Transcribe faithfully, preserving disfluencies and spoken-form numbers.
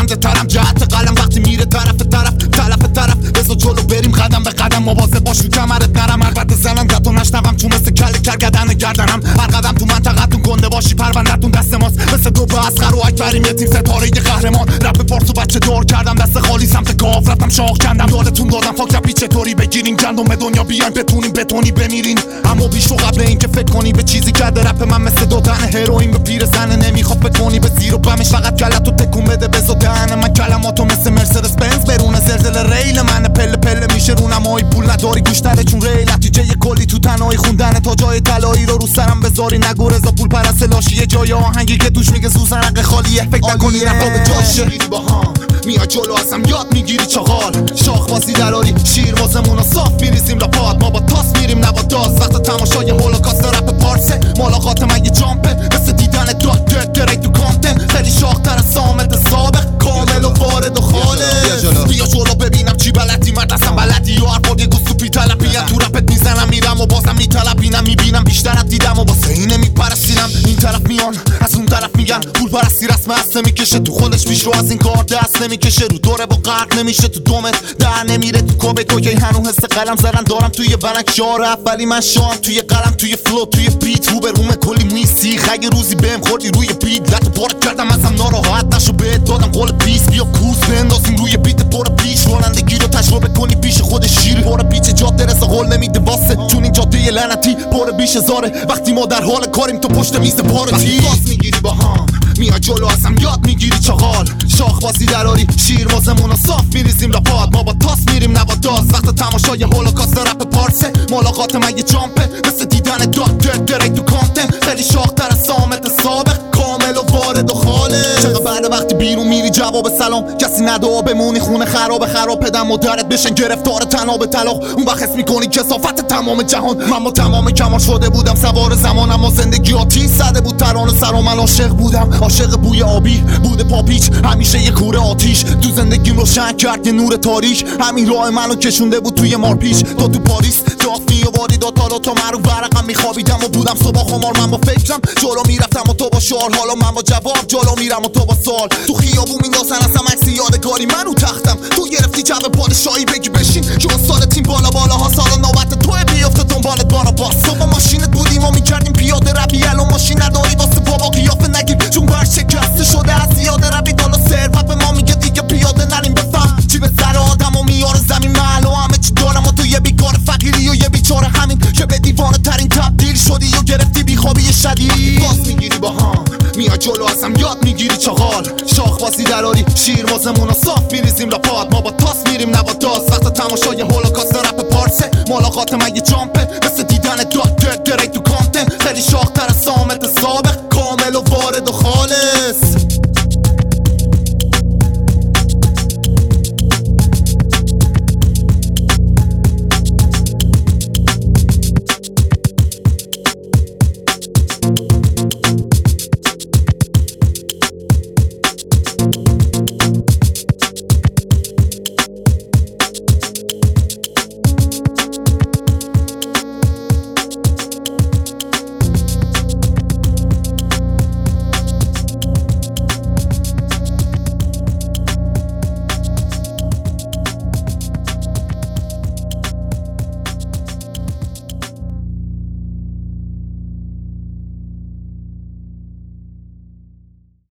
خنده ترم جهت قلم وقتی میره طرف طرف طرف طرف بذار جلو بریم قدم به قدم مواظب باش رو کمرت نرم البته زننده و نشنوم چون مثل کله کرگدن گردنم هر قدم تو منطقتون گنده باشی پروندهتون دست ماست مثل دو به اصغر و اکبریم یه تیم ستاره قهرمان رپ پارسو بچه دار کردم دست خالی سمت کاف رفتم شاخ کندم یادتون دادم فاک رپی چطوری بگیرین گندم به دنیا بیاین بتونین بتونی بمیرین اما بیشو قبل اینکه فکر کنی به چیزی کرده رپ من مثل دادن هروئین به پیر زنه نمیخواد بکنی به زیر و بمش فقط کلتو تکون بده بزدن من کلماتو مثل مرسدس بنز برونه زلزله ریل من پله پله میشه رونمایی پول نداری گوش نده چون ریل نتیجه کلی تو تنهایی خوندن تا جای طلایی رو رو سرم بذاری نگو رضا پول پرست لاشی جای آهنگی که توش میگه سوزنق خالیه فکر نکنی نفا به جاشه میری با هم میای جلو ازم یاد میگیری چاغال شاخ بازی دراری شیر واسمون صاف میریزیم لپات ما با تاس میریم نه با داز وقت تماشای هولوکاست رپ پارسه ملاقات من یه جامپه مثل دیدن داد درک درک تو کانتن خیلی شاختر از سامت سابق کامل و وارد و خالص بیا جلو ببینم چی بلدی مرد اصلا بلدی یا هر بار یه گوز تو پی طلبی تو رپت میزنم میرم و بازم میطلبینم میبینم بیشتر از دیدم و واسه اینه میپرستینم این طرف میان از اون طرف میگن پول پرستی رسم اصل میکشه تو خودش پیش رو از این کار دست نمیکشه رو دوره با غرق نمیشه تو دومت در نمیره تو کوبه تو که هنو حس قلم زدن دارم توی بنک شار اولی من شام توی قلم توی فلو توی بیت رو به روم کلی میسی اگه روزی بهم خوردی روی بیت لطو پارک کردم ازم ناراحت نشو بهت دادم قول پیس بیا کوس بندازیم روی بیت پر پیش رانندگی رو تجربه کنی پیش خود شیر پر پیچ جاده رسا قول نمیده واسه چون این جاده لعنتی پر بیش هزاره وقتی ما در حال کاریم تو پشت میز پارتی باز میگیری با هم میای جلو ازم یاد میگیری چاغال شاخ بازی دراری شیر واسمون صاف میریزیم لپات ما با تاس میریم نه با داز وقت تماشای هولوکاست رپ پارسه ملاقات من یه جامپه مثل دیدن داد درک درک تو کانتن خیلی شاختر از سامت سابق کامل و وارد و خالص چقدر بعد وقتی بیرون میری جواب سلام کسی ندا بمونی خونه خراب خراب پدر مادرت بشن گرفتار تناب طلاق اون وقت حس میکنی کثافت تمام جهان من با تمام کمال شده بودم سوار زمانم و زندگی آتیش زده بود ترانه سر و من عاشق بودم عاشق بوی آبی بوده پاپیچ همیشه یه کوره آتیش تو زندگیم روشن کرد یه نور تاریک همین راه منو کشونده بود توی مارپیچ تا تو پاریس داغ میواری دو تا تا من رو ورقم میخوابیدم و بودم صبح خمار من با فکرم جلو میرفتم و تو با شال حالا من با جواب جلو میرم و تو با سال تو خیابون میندازن اصلا عکس یادگاری منو تختم تو گرفتی جو پادشاهی بگی بشین که سال تیم بالا بالا ها سال نوبت تو بیافته دنبالت بارا باس صبح ماشینت بودیم و میکردیم پیاده روی الان ماشین نداری واسه بابا قیافه نگیر چون بر شکسته شده از زیاده روی بالا ثروت به ما میگه دیگه پیاده نریم بفهم چی به سر آدم و میاره زمین محل و همه چی دارم و تو یه بیکار فقیری و یه بیچاره همین که به دیوانه ترین تبدیل شدی و گرفتی بیخوابی شدید باز میگیری با هم میای جلو ازم یاد میگیری چاغال شاخ بازی دراری شیر واسمون صاف میریزیم لپات ما با تاس میریم نه با داز وقت تماشای هولوکاست رپ پارسه ملاقات من یه جامپه